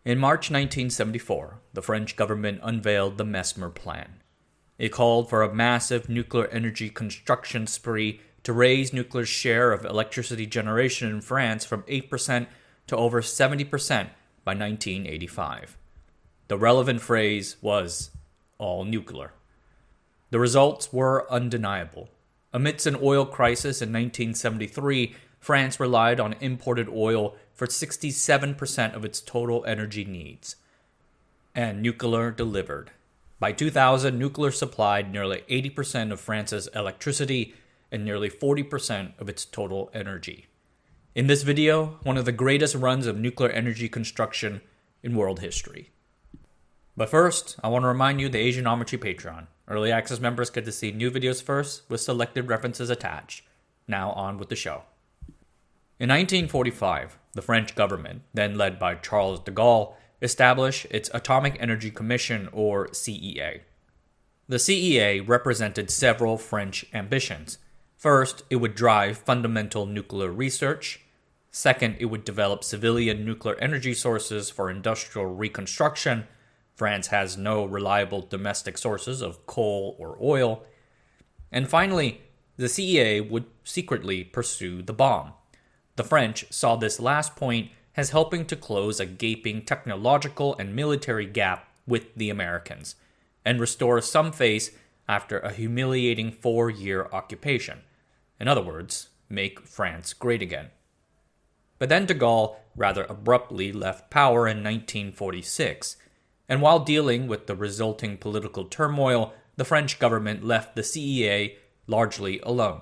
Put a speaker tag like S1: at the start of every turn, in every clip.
S1: In March 1974, the French government unveiled the Mesmer Plan. It called for a massive nuclear energy construction spree to raise nuclear's share of electricity generation in France from 8% to over 70% by 1985. The relevant phrase was all nuclear. The results were undeniable. Amidst an oil crisis in 1973, France relied on imported oil for 67% of its total energy needs. And nuclear delivered. By 2000, nuclear supplied nearly 80% of France's electricity and nearly 40% of its total energy. In this video, one of the greatest runs of nuclear energy construction in world history. But first, I want to remind you the Asianometry Patreon. Early access members get to see new videos first with selected references attached. Now on with the show. In 1945, the French government, then led by Charles de Gaulle, established its Atomic Energy Commission, or CEA. The CEA represented several French ambitions. First, it would drive fundamental nuclear research. Second, it would develop civilian nuclear energy sources for industrial reconstruction. France has no reliable domestic sources of coal or oil. And finally, the CEA would secretly pursue the bomb. The French saw this last point as helping to close a gaping technological and military gap with the Americans, and restore some face after a humiliating 4-year occupation. In other words, make France great again. But then de Gaulle rather abruptly left power in 1946, and while dealing with the resulting political turmoil, the French government left the CEA largely alone.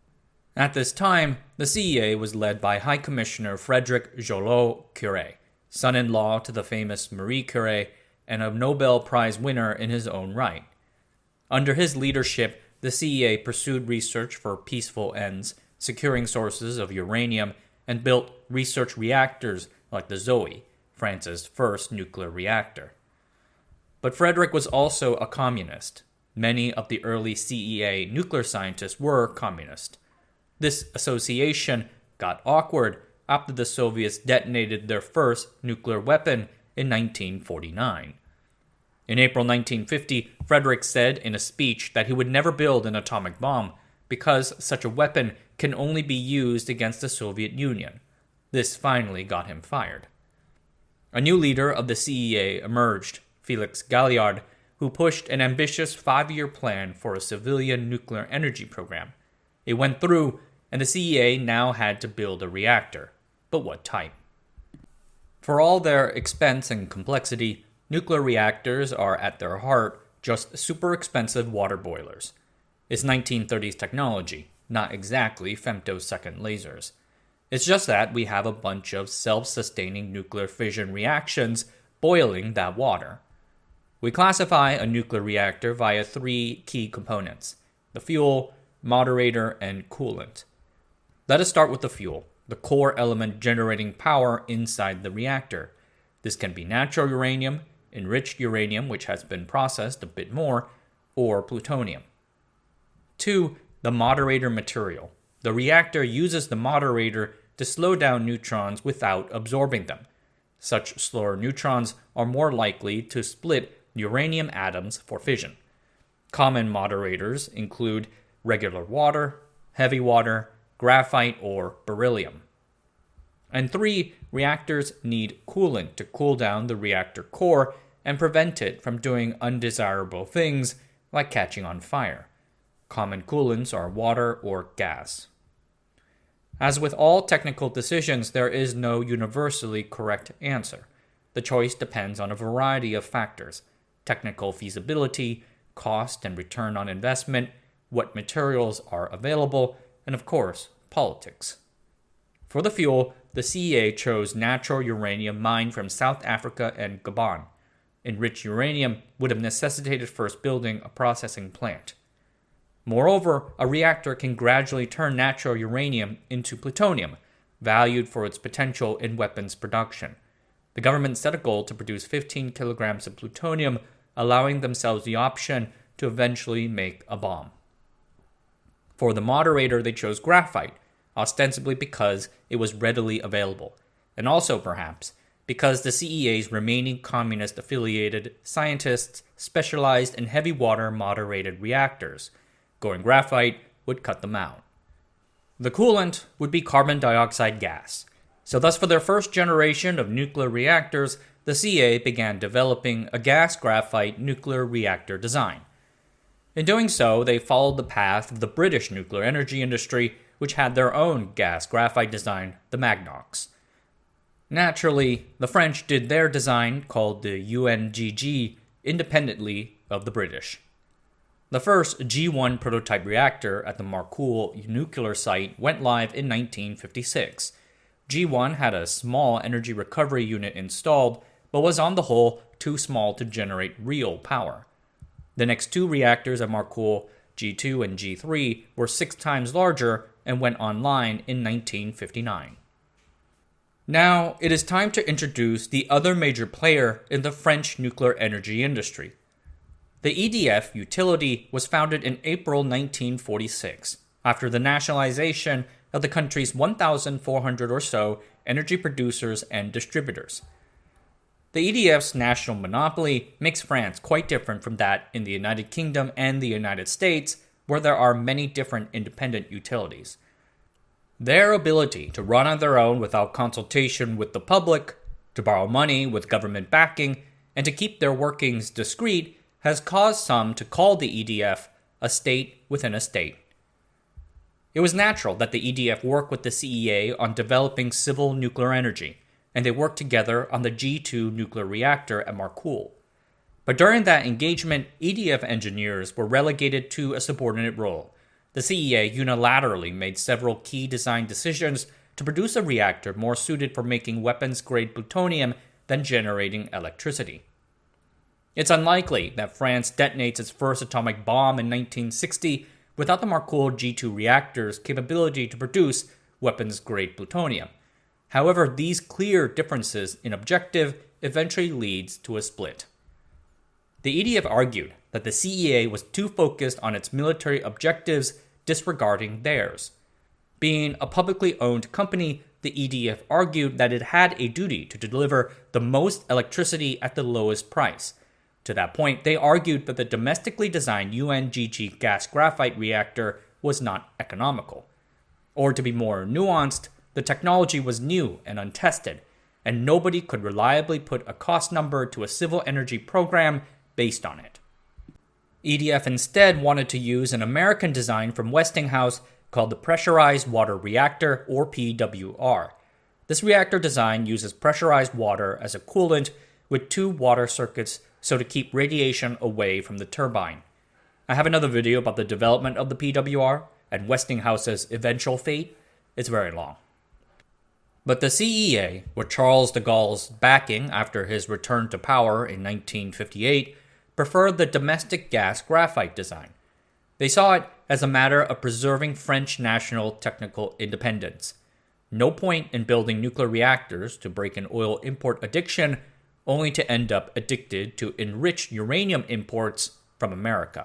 S1: At this time, the CEA was led by High Commissioner Frédéric Joliot-Curie, son-in-law to the famous Marie Curie and a Nobel Prize winner in his own right. Under his leadership, the CEA pursued research for peaceful ends, securing sources of uranium, and built research reactors like the Zoe, France's first nuclear reactor. But Frédéric was also a communist. Many of the early CEA nuclear scientists were communist. This association got awkward after the Soviets detonated their first nuclear weapon in 1949. In April 1950, Frédéric said in a speech that he would never build an atomic bomb because such a weapon can only be used against the Soviet Union. This finally got him fired. A new leader of the CEA emerged, Félix Galliard, who pushed an ambitious 5-year plan for a civilian nuclear energy program. It went through, and the CEA now had to build a reactor. But what type? For all their expense and complexity, nuclear reactors are at their heart just super expensive water boilers. It's 1930s technology, not exactly femtosecond lasers. It's just that we have a bunch of self-sustaining nuclear fission reactions boiling that water. We classify a nuclear reactor via 3 key components: the fuel, moderator, and coolant. Let us start with the fuel, the core element generating power inside the reactor. This can be natural uranium, enriched uranium which has been processed a bit more, or plutonium. 2. The moderator material. The reactor uses the moderator to slow down neutrons without absorbing them. Such slower neutrons are more likely to split uranium atoms for fission. Common moderators include regular water, heavy water, graphite, or beryllium. And 3, reactors need coolant to cool down the reactor core and prevent it from doing undesirable things like catching on fire. Common coolants are water or gas. As with all technical decisions, there is no universally correct answer. The choice depends on a variety of factors: technical feasibility, cost and return on investment, what materials are available, and of course, politics. For the fuel, the CEA chose natural uranium mined from South Africa and Gabon. Enriched uranium would have necessitated first building a processing plant. Moreover, a reactor can gradually turn natural uranium into plutonium, valued for its potential in weapons production. The government set a goal to produce 15 kilograms of plutonium, allowing themselves the option to eventually make a bomb. For the moderator, they chose graphite, ostensibly because it was readily available, and also perhaps because the CEA's remaining communist-affiliated scientists specialized in heavy water moderated reactors. Going graphite would cut them out. The coolant would be carbon dioxide gas. So thus for their first generation of nuclear reactors, the CEA began developing a gas graphite nuclear reactor design. In doing so, they followed the path of the British nuclear energy industry, which had their own gas graphite design, the Magnox. Naturally, the French did their design, called the UNGG, independently of the British. The first G1 prototype reactor at the Marcoule nuclear site went live in 1956. G1 had a small energy recovery unit installed, but was on the whole too small to generate real power. The next two reactors at Marcoule, G2 and G3, were 6 times larger and went online in 1959. Now, it is time to introduce the other major player in the French nuclear energy industry. The EDF utility was founded in April 1946, after the nationalization of the country's 1,400 or so energy producers and distributors. The EDF's national monopoly makes France quite different from that in the United Kingdom and the United States, where there are many different independent utilities. Their ability to run on their own without consultation with the public, to borrow money with government backing, and to keep their workings discreet has caused some to call the EDF a state within a state. It was natural that the EDF work with the CEA on developing civil nuclear energy, and they worked together on the G2 nuclear reactor at Marcoule. But during that engagement, EDF engineers were relegated to a subordinate role. The CEA unilaterally made several key design decisions to produce a reactor more suited for making weapons-grade plutonium than generating electricity. It's unlikely that France detonates its first atomic bomb in 1960 without the Marcoule G2 reactor's capability to produce weapons-grade plutonium. However, these clear differences in objective eventually leads to a split. The EDF argued that the CEA was too focused on its military objectives, disregarding theirs. Being a publicly owned company, the EDF argued that it had a duty to deliver the most electricity at the lowest price. To that point, they argued that the domestically designed UNGG gas graphite reactor was not economical. Or to be more nuanced, the technology was new and untested, and nobody could reliably put a cost number to a civil energy program based on it. EDF instead wanted to use an American design from Westinghouse called the Pressurized Water Reactor, or PWR. This reactor design uses pressurized water as a coolant with 2 water circuits so to keep radiation away from the turbine. I have another video about the development of the PWR and Westinghouse's eventual fate. It's very long. But the CEA, with Charles de Gaulle's backing after his return to power in 1958, preferred the domestic gas graphite design. They saw it as a matter of preserving French national technical independence. No point in building nuclear reactors to break an oil import addiction, only to end up addicted to enriched uranium imports from America.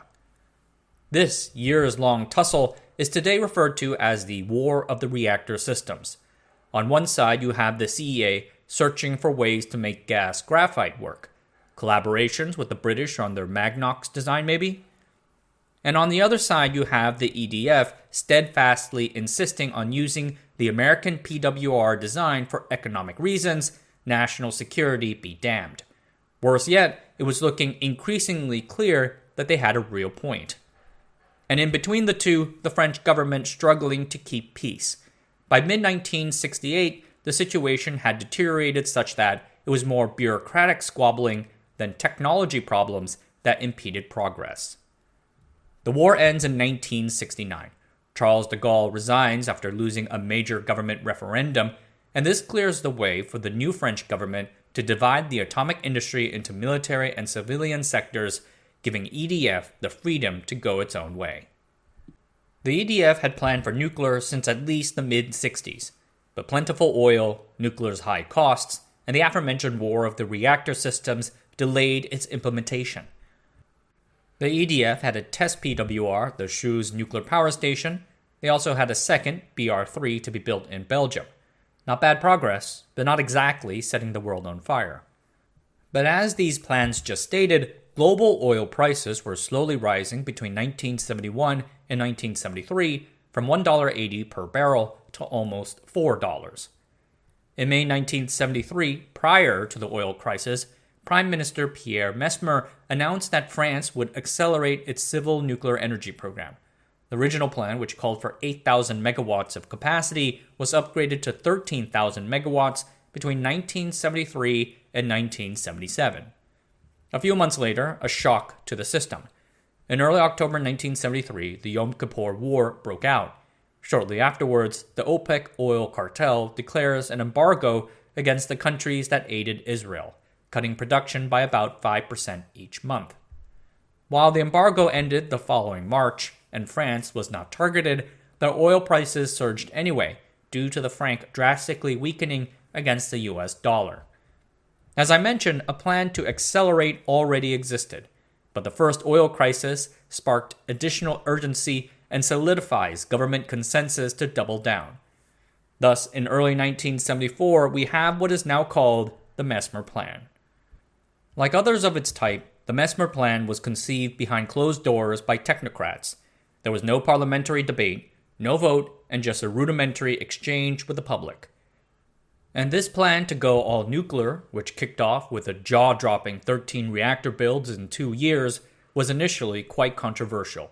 S1: This years-long tussle is today referred to as the War of the Reactor Systems. On one side, you have the CEA searching for ways to make gas graphite work. Collaborations with the British on their Magnox design, maybe? And on the other side, you have the EDF steadfastly insisting on using the American PWR design for economic reasons, national security be damned. Worse yet, it was looking increasingly clear that they had a real point. And in between the two, the French government struggling to keep peace. By mid-1968, the situation had deteriorated such that it was more bureaucratic squabbling than technology problems that impeded progress. The war ends in 1969. Charles de Gaulle resigns after losing a major government referendum, and this clears the way for the new French government to divide the atomic industry into military and civilian sectors, giving EDF the freedom to go its own way. The EDF had planned for nuclear since at least the mid-60s, but plentiful oil, nuclear's high costs, and the aforementioned war of the reactor systems delayed its implementation. The EDF had a test PWR, the Chooz nuclear power station. They also had a second, BR3, to be built in Belgium. Not bad progress, but not exactly setting the world on fire. But as these plans just stated, global oil prices were slowly rising between 1971 and 1973 from $1.80 per barrel to almost $4. In May 1973, prior to the oil crisis, Prime Minister Pierre Mesmer announced that France would accelerate its civil nuclear energy program. The original plan, which called for 8,000 megawatts of capacity, was upgraded to 13,000 megawatts between 1973 and 1977. A few months later, a shock to the system. In early October 1973, the Yom Kippur War broke out. Shortly afterwards, the OPEC oil cartel declares an embargo against the countries that aided Israel, cutting production by about 5% each month. While the embargo ended the following March, and France was not targeted, the oil prices surged anyway, due to the franc drastically weakening against the US dollar. As I mentioned, a plan to accelerate already existed, but the first oil crisis sparked additional urgency and solidifies government consensus to double down. Thus, in early 1974, we have what is now called the Mesmer Plan. Like others of its type, the Mesmer Plan was conceived behind closed doors by technocrats. There was no parliamentary debate, no vote, and just a rudimentary exchange with the public. And this plan to go all nuclear, which kicked off with a jaw-dropping 13 reactor builds in 2 years, was initially quite controversial.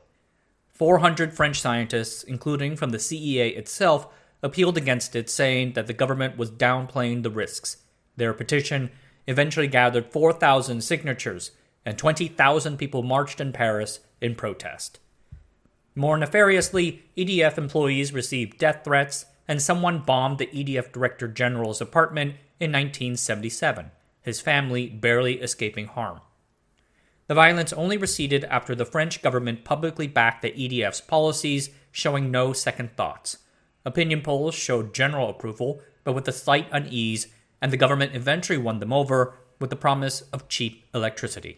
S1: 400 French scientists, including from the CEA itself, appealed against it, saying that the government was downplaying the risks. Their petition eventually gathered 4,000 signatures, and 20,000 people marched in Paris in protest. More nefariously, EDF employees received death threats, and someone bombed the EDF Director General's apartment in 1977, his family barely escaping harm. The violence only receded after the French government publicly backed the EDF's policies, showing no second thoughts. Opinion polls showed general approval, but with a slight unease, and the government eventually won them over with the promise of cheap electricity.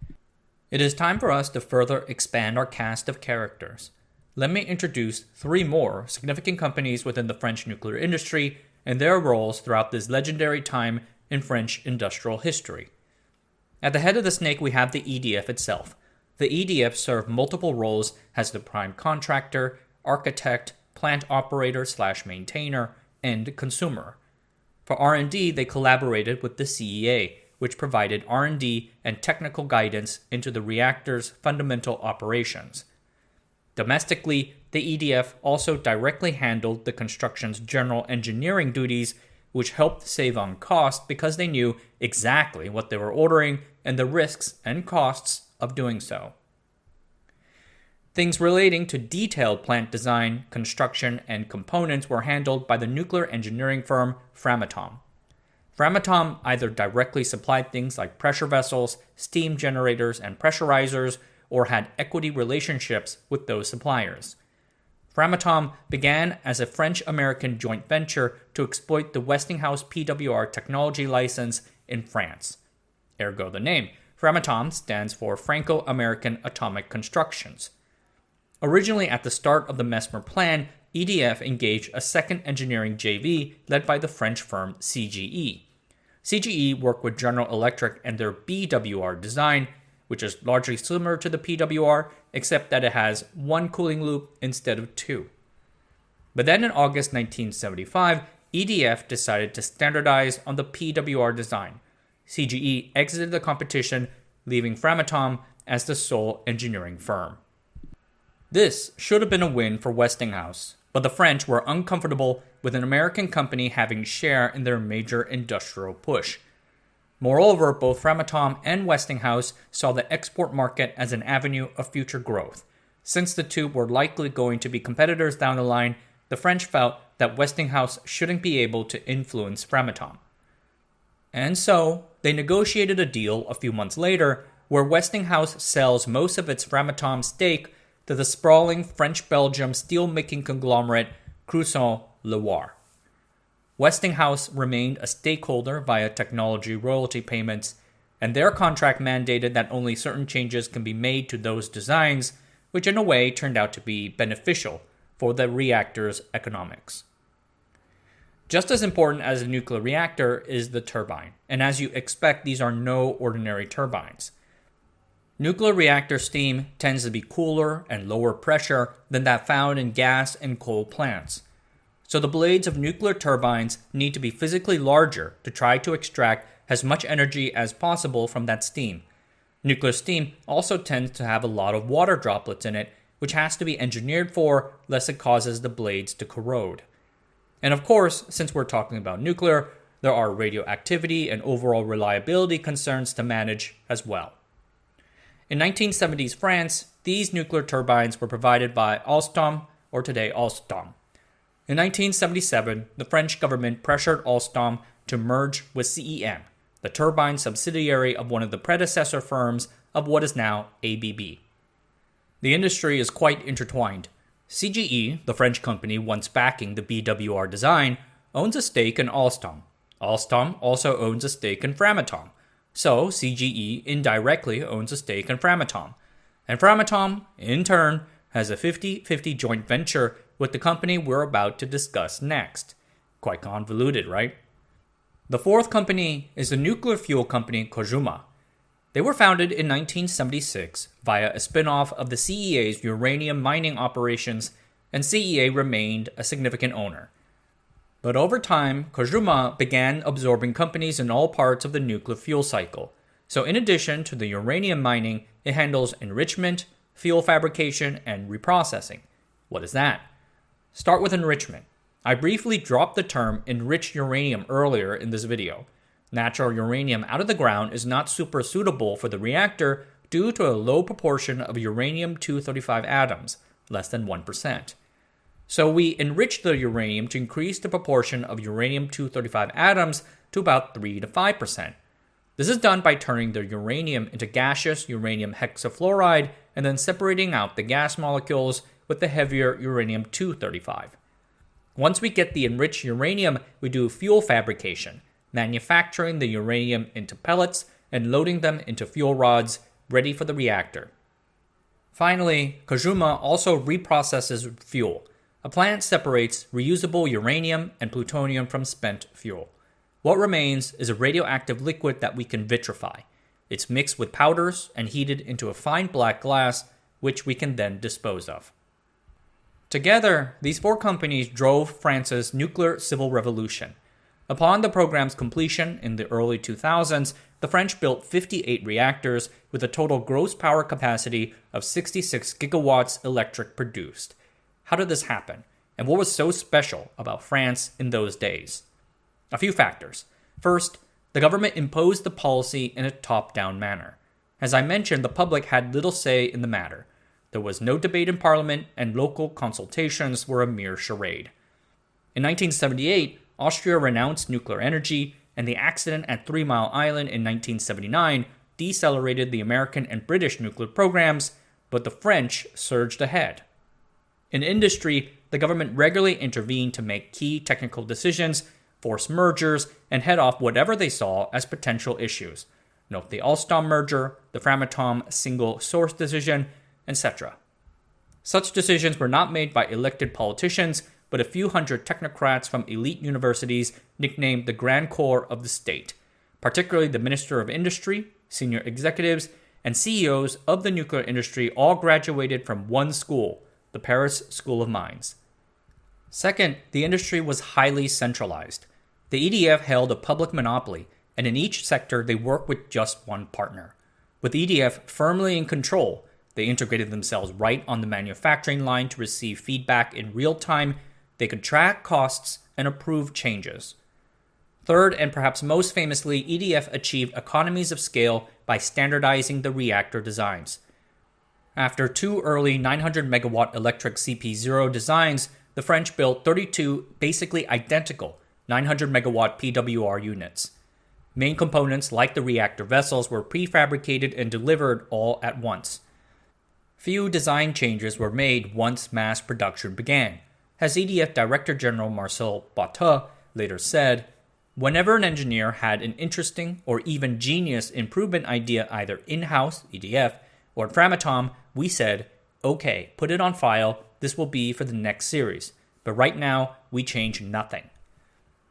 S1: It is time for us to further expand our cast of characters. Let me introduce 3 more significant companies within the French nuclear industry and their roles throughout this legendary time in French industrial history. At the head of the snake, we have the EDF itself. The EDF served multiple roles as the prime contractor, architect, plant operator/maintainer, and consumer. For R&D, they collaborated with the CEA, which provided R&D and technical guidance into the reactor's fundamental operations. Domestically, the EDF also directly handled the construction's general engineering duties, which helped save on cost because they knew exactly what they were ordering and the risks and costs of doing so. Things relating to detailed plant design, construction, and components were handled by the nuclear engineering firm Framatome. Framatome either directly supplied things like pressure vessels, steam generators, and pressurizers, or had equity relationships with those suppliers. Framatome began as a French-American joint venture to exploit the Westinghouse PWR technology license in France. Ergo the name. Framatome stands for Franco-American Atomic Constructions. Originally at the start of the Mesmer Plan, EDF engaged a second engineering JV led by the French firm CGE. CGE worked with General Electric and their BWR design, which is largely similar to the PWR, except that it has 1 cooling loop instead of 2. But then in August 1975, EDF decided to standardize on the PWR design. CGE exited the competition, leaving Framatome as the sole engineering firm. This should have been a win for Westinghouse, but the French were uncomfortable with an American company having share in their major industrial push. Moreover, both Framatome and Westinghouse saw the export market as an avenue of future growth. Since the two were likely going to be competitors down the line, the French felt that Westinghouse shouldn't be able to influence Framatome. And so, they negotiated a deal a few months later where Westinghouse sells most of its Framatome stake to the sprawling French-Belgium steelmaking conglomerate Cresson-Leroy. Westinghouse remained a stakeholder via technology royalty payments, and their contract mandated that only certain changes can be made to those designs, which in a way turned out to be beneficial for the reactor's economics. Just as important as a nuclear reactor is the turbine, and as you expect, these are no ordinary turbines. Nuclear reactor steam tends to be cooler and lower pressure than that found in gas and coal plants. So the blades of nuclear turbines need to be physically larger to try to extract as much energy as possible from that steam. Nuclear steam also tends to have a lot of water droplets in it, which has to be engineered for lest it causes the blades to corrode. And of course, since we're talking about nuclear, there are radioactivity and overall reliability concerns to manage as well. In 1970s France, these nuclear turbines were provided by Alstom, or today Alstom. In 1977, the French government pressured Alstom to merge with CEM, the turbine subsidiary of one of the predecessor firms of what is now ABB. The industry is quite intertwined. CGE, the French company once backing the BWR design, owns a stake in Alstom. Alstom also owns a stake in Framatome. So CGE indirectly owns a stake in Framatome. And Framatome, in turn, has a 50-50 joint venture with the company we're about to discuss next. Quite convoluted, right? The fourth company is the nuclear fuel company Kojima. They were founded in 1976 via a spin-off of the CEA's uranium mining operations, and CEA remained a significant owner. But over time, Kojima began absorbing companies in all parts of the nuclear fuel cycle. So in addition to the uranium mining, it handles enrichment, fuel fabrication, and reprocessing. What is that? Start with enrichment. I briefly dropped the term enriched uranium earlier in this video. Natural uranium out of the ground is not super suitable for the reactor due to a low proportion of uranium-235 atoms, less than 1%. So we enrich the uranium to increase the proportion of uranium-235 atoms to about 3 to 5%. This is done by turning the uranium into gaseous uranium hexafluoride and then separating out the gas molecules with the heavier uranium-235. Once we get the enriched uranium, we do fuel fabrication, manufacturing the uranium into pellets and loading them into fuel rods ready for the reactor. Finally, Kojima also reprocesses fuel. A plant separates reusable uranium and plutonium from spent fuel. What remains is a radioactive liquid that we can vitrify. It's mixed with powders and heated into a fine black glass, which we can then dispose of. Together, these four companies drove France's nuclear civil revolution. Upon the program's completion in the early 2000s, the French built 58 reactors with a total gross power capacity of 66 gigawatts electric produced. How did this happen? And what was so special about France in those days? A few factors. First, the government imposed the policy in a top-down manner. As I mentioned, the public had little say in the matter. There was no debate in Parliament, and local consultations were a mere charade. In 1978, Austria renounced nuclear energy, and the accident at 3 Mile Island in 1979 decelerated the American and British nuclear programs, but the French surged ahead. In industry, the government regularly intervened to make key technical decisions, force mergers, and head off whatever they saw as potential issues. Note the Alstom merger, the Framatome single source decision, etc. Such decisions were not made by elected politicians, but a few hundred technocrats from elite universities nicknamed the Grand Corps of the state, particularly the Minister of Industry, senior executives, and CEOs of the nuclear industry all graduated from one school, the Paris School of Mines. Second, the industry was highly centralized. The EDF held a public monopoly, and in each sector they worked with just one partner. With EDF firmly in control, they integrated themselves right on the manufacturing line to receive feedback in real time. They could track costs and approve changes. Third, and perhaps most famously, EDF achieved economies of scale by standardizing the reactor designs. After two early 900-megawatt electric CP0 designs, the French built 32 basically identical 900-megawatt PWR units. Main components, like the reactor vessels, were prefabricated and delivered all at once. Few design changes were made once mass production began. As EDF Director General Marcel Botta later said, whenever an engineer had an interesting or even genius improvement idea either in-house, EDF, or at Framatome, we said, okay, put it on file, this will be for the next series. But right now, we change nothing.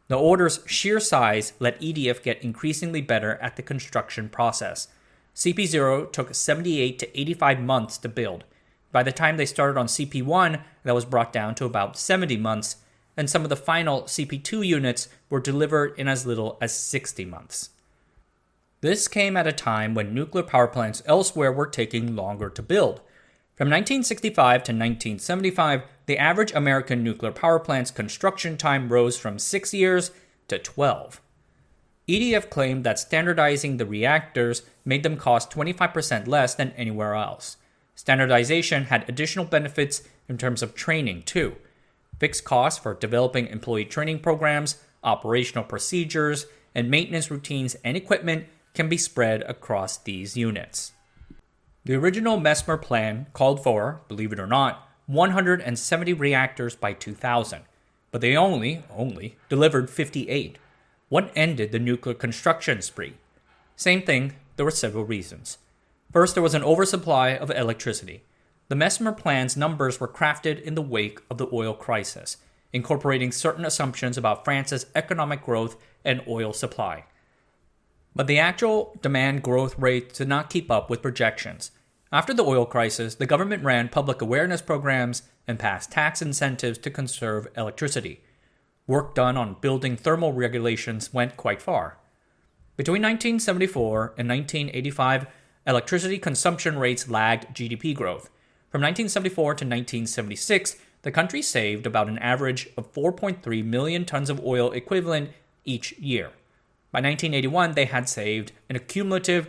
S1: The order's sheer size let EDF get increasingly better at the construction process. CP0 took 78 to 85 months to build. By the time they started on CP1, that was brought down to about 70 months, and some of the final CP2 units were delivered in as little as 60 months. This came at a time when nuclear power plants elsewhere were taking longer to build. From 1965 to 1975, the average American nuclear power plant's construction time rose from 6 years to 12. EDF claimed that standardizing the reactors made them cost 25% less than anywhere else. Standardization had additional benefits in terms of training, too. Fixed costs for developing employee training programs, operational procedures, and maintenance routines and equipment can be spread across these units. The original Mesmer plan called for, believe it or not, 170 reactors by 2000, but they only delivered 58. What ended the nuclear construction spree? Same thing, there were several reasons. First, there was an oversupply of electricity. The Mesmer plan's numbers were crafted in the wake of the oil crisis, incorporating certain assumptions about France's economic growth and oil supply. But the actual demand growth rate did not keep up with projections. After the oil crisis, the government ran public awareness programs and passed tax incentives to conserve electricity. Work done on building thermal regulations went quite far. Between 1974 and 1985, electricity consumption rates lagged GDP growth. From 1974 to 1976, the country saved about an average of 4.3 million tons of oil equivalent each year. By 1981, they had saved an accumulative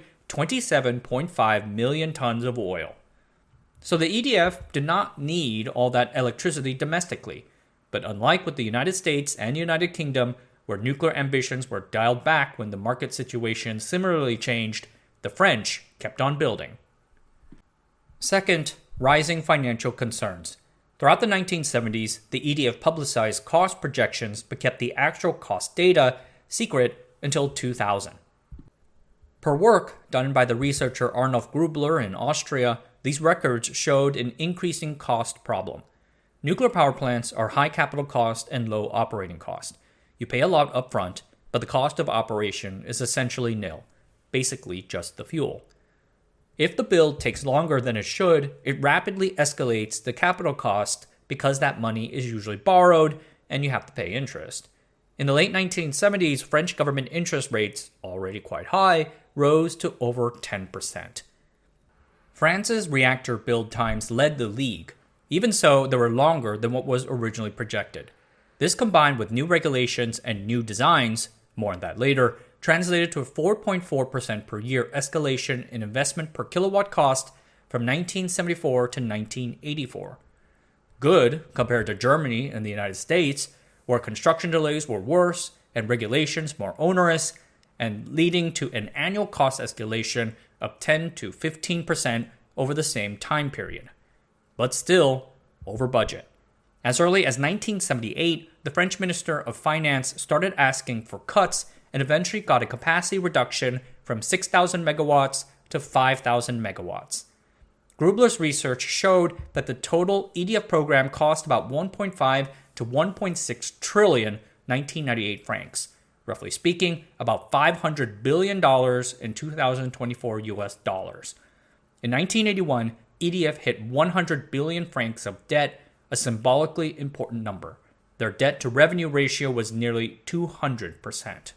S1: 27.5 million tons of oil. So the EDF did not need all that electricity domestically. But unlike with the United States and United Kingdom, where nuclear ambitions were dialed back when the market situation similarly changed, the French kept on building. Second, rising financial concerns. Throughout the 1970s, the EDF publicized cost projections but kept the actual cost data secret until 2000. Per work done by the researcher Arnulf Grubler in Austria, these records showed an increasing cost problem. Nuclear power plants are high capital cost and low operating cost. You pay a lot upfront, but the cost of operation is essentially nil, basically just the fuel. If the build takes longer than it should, it rapidly escalates the capital cost because that money is usually borrowed and you have to pay interest. In the late 1970s, French government interest rates, already quite high, rose to over 10%. France's reactor build times led the league. Even so, they were longer than what was originally projected. This combined with new regulations and new designs, more on that later, translated to a 4.4% per year escalation in investment per kilowatt cost from 1974 to 1984. Good compared to Germany and the United States, where construction delays were worse and regulations more onerous, and leading to an annual cost escalation of 10 to 15% over the same time period. But still, over budget. As early as 1978, the French Minister of Finance started asking for cuts and eventually got a capacity reduction from 6,000 megawatts to 5,000 megawatts. Grubler's research showed that the total EDF program cost about 1.5 to 1.6 trillion 1998 francs, roughly speaking, about $500 billion in 2024 US dollars. In 1981, EDF hit 100 billion francs of debt, a symbolically important number. Their debt-to-revenue ratio was nearly 200%.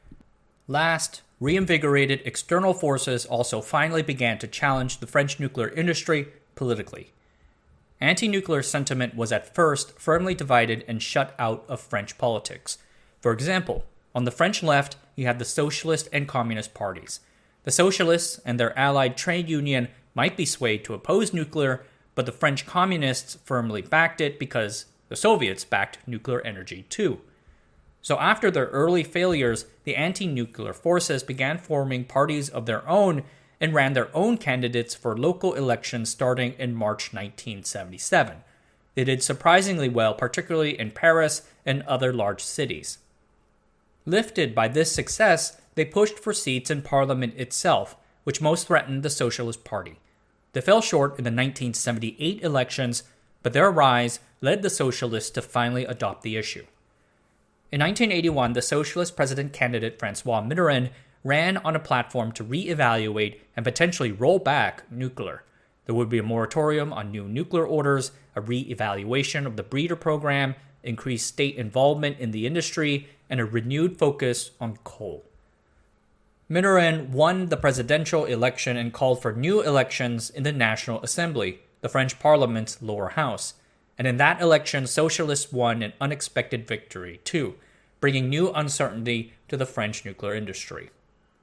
S1: Last, reinvigorated external forces also finally began to challenge the French nuclear industry politically. Anti-nuclear sentiment was at first firmly divided and shut out of French politics. For example, on the French left, you had the Socialist and Communist parties. The Socialists and their allied trade union might be swayed to oppose nuclear, but the French Communists firmly backed it because the Soviets backed nuclear energy too. So after their early failures, the anti-nuclear forces began forming parties of their own and ran their own candidates for local elections starting in March 1977. They did surprisingly well, particularly in Paris and other large cities. Lifted by this success, they pushed for seats in parliament itself, which most threatened the Socialist Party. They fell short in the 1978 elections, but their rise led the Socialists to finally adopt the issue. In 1981, the socialist president candidate Francois Mitterrand ran on a platform to re-evaluate and potentially roll back nuclear. There would be a moratorium on new nuclear orders, a re-evaluation of the breeder program, increased state involvement in the industry, and a renewed focus on coal. Mitterrand won the presidential election and called for new elections in the National Assembly, the French parliament's lower house. And in that election, socialists won an unexpected victory, too, bringing new uncertainty to the French nuclear industry.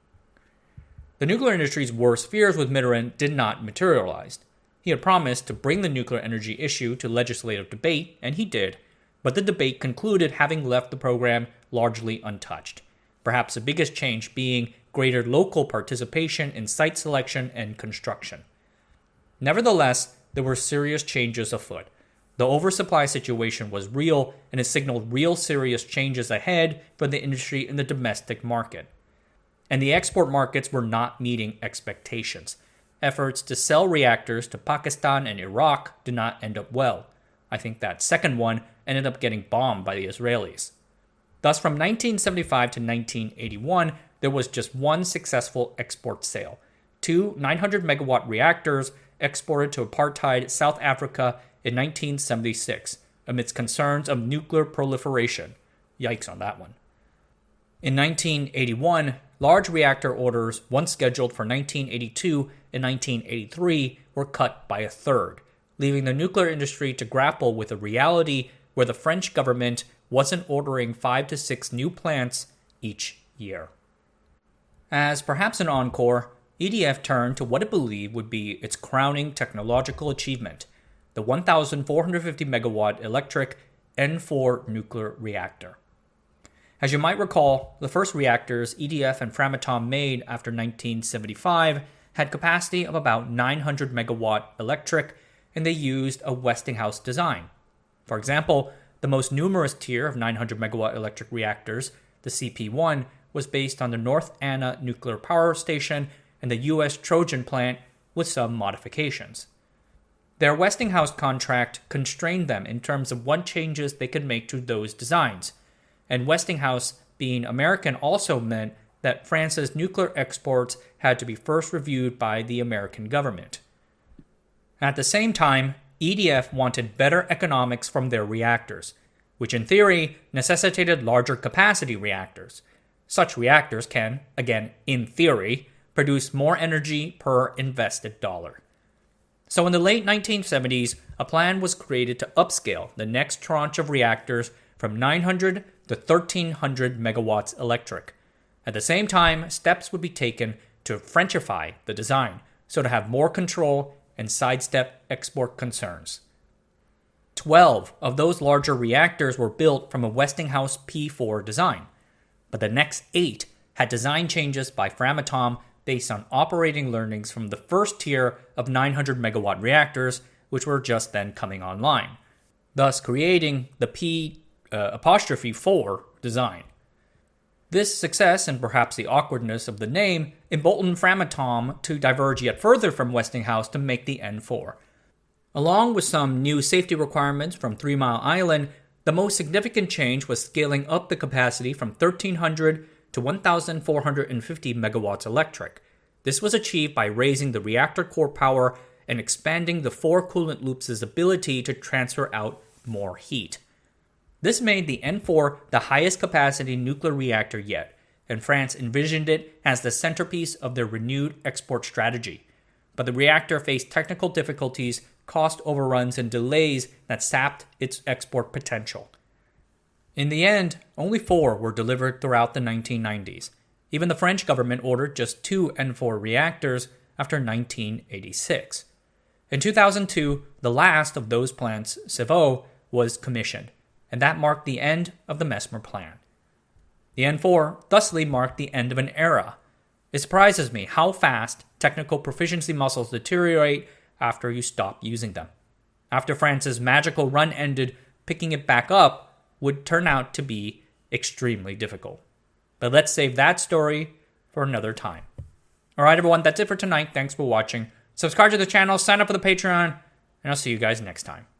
S1: The nuclear industry's worst fears with Mitterrand did not materialize. He had promised to bring the nuclear energy issue to legislative debate, and he did, but the debate concluded having left the program largely untouched. Perhaps the biggest change being greater local participation in site selection and construction. Nevertheless, there were serious changes afoot. The oversupply situation was real, and it signaled real serious changes ahead for the industry in the domestic market. And the export markets were not meeting expectations. Efforts to sell reactors to Pakistan and Iraq did not end up well. I think that second one ended up getting bombed by the Israelis. Thus, from 1975 to 1981, there was just one successful export sale. 2 900-megawatt reactors exported to apartheid South Africa in 1976, amidst concerns of nuclear proliferation. Yikes on that one. In 1981, large reactor orders, once scheduled for 1982 and 1983, were cut by a third, leaving the nuclear industry to grapple with a reality where the French government wasn't ordering 5 to 6 new plants each year. As perhaps an encore, EDF turned to what it believed would be its crowning technological achievement, the 1,450 megawatt electric N4 nuclear reactor. As you might recall, the first reactors EDF and Framatome made after 1975 had capacity of about 900 megawatt electric, and they used a Westinghouse design. For example, the most numerous tier of 900 megawatt electric reactors, the CP1, was based on the North Anna nuclear power station and the U.S. Trojan plant with some modifications. Their Westinghouse contract constrained them in terms of what changes they could make to those designs, and Westinghouse being American also meant that France's nuclear exports had to be first reviewed by the American government. At the same time, EDF wanted better economics from their reactors, which in theory necessitated larger capacity reactors. Such reactors can, again in theory, produce more energy per invested dollar. So in the late 1970s, a plan was created to upscale the next tranche of reactors from 900 to 1,300 megawatts electric. At the same time, steps would be taken to Frenchify the design, so to have more control and sidestep export concerns. 12 of those larger reactors were built from a Westinghouse P4 design, but the next 8 had design changes by Framatome based on operating learnings from the first tier of 900 megawatt reactors, which were just then coming online, thus creating the P'4 design. This success, and perhaps the awkwardness of the name, emboldened Framatome to diverge yet further from Westinghouse to make the N4. Along with some new safety requirements from 3 Mile Island, the most significant change was scaling up the capacity from 1,300 to 1,450 megawatts electric. This was achieved by raising the reactor core power and expanding the 4 coolant loops' ability to transfer out more heat. This made the N4 the highest capacity nuclear reactor yet, and France envisioned it as the centerpiece of their renewed export strategy. But the reactor faced technical difficulties, cost overruns, and delays that sapped its export potential. In the end, only 4 were delivered throughout the 1990s. Even the French government ordered just 2 N4 reactors after 1986. In 2002, the last of those plants, Civaux, was commissioned, and that marked the end of the Mesmer plan. The N4 thusly marked the end of an era. It surprises me how fast technical proficiency muscles deteriorate after you stop using them. After France's magical run ended, picking it back up would turn out to be extremely difficult. But let's save that story for another time. Alright everyone, that's it for tonight. Thanks for watching. Subscribe to the channel, sign up for the Patreon, and I'll see you guys next time.